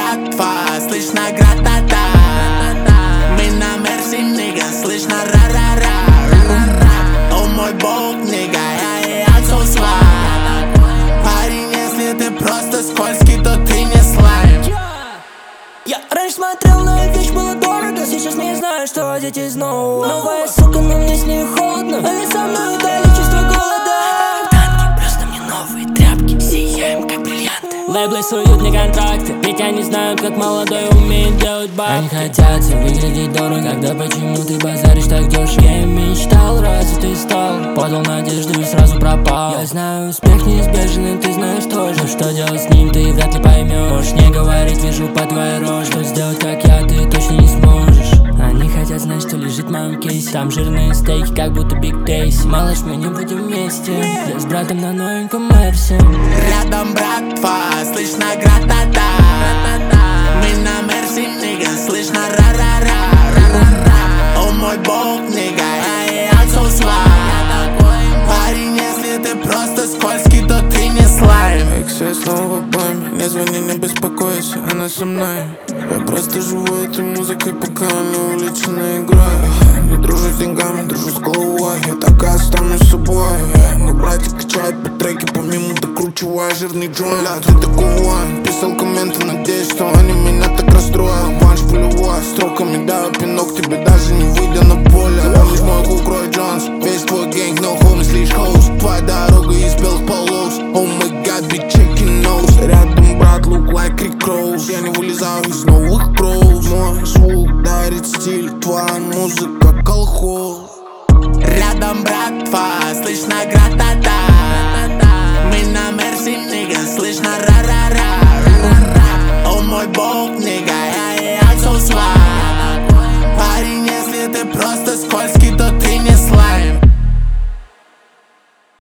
братва, слышно гратата. Мы на Мерси, нига, слышно ра-ра-ра. О мой бог, нига, я so slime. Парень, если ты просто скользкий, то ты не слайм. Я раньше смотрел на эту вещь, было дорого. Сейчас не знаю, что одеть из нового. Новая сука, но мне с ней холодно. Они со мной удали чувство голода. Танки, просто мне новые тряпки. Сияем, как бриллианты. Лейблы суют мне контракты, ведь они знают, как молодой умеет делать бабки. Они хотят выглядеть дорого, когда почему ты базаришь так дешево? Я мечтал, разве ты стал? Подал надежду и сразу пропал. Я знаю, успех неизбежен, и ты знаешь тоже. Что делать с ним, ты вряд ли поймешь. Можешь не говорить, вижу по твоей роже. Что сделать, как я, ты точно не сможешь. Они хотят знать, что лежит в моем кейсе. Там жирные стейки, как будто Биг Тейси. Малыш, мы не будем вместе. Я с братом на новеньком Мерсе. Рядом братва, слышно гратата. Мы на Мерси, нига, слышно ра-ра-ра. О мой бог, нига, я so slime. Парень, если ты просто скользкий, то ты не слайм. Эксе снова в обойме, не звони, не беспокойся, она со мной. Я просто живу этой музыкой, пока не увлечена игрой. Не дружу с деньгами, дружу с головой, я так и останусь собой. Мой братик качает по треке, помимо докручивая жирный джой. Ты такой писал комменты, надеюсь, что они меня так расстроят. Банш пулевой, строками даю пинок, тебе даже не выйдя на поле. Помнишь мой хук Рой Джонс, весь твой гэнг, no homies, лишь хост. Твоя дорога из белых полос, oh my god, big chicken nose. Рядом брат, look like Rick Ross. Я не вылезаю из новых кроуз. Мой звук дарит стиль, твоя музыка колхоз. Рядом братва, слышно гратата.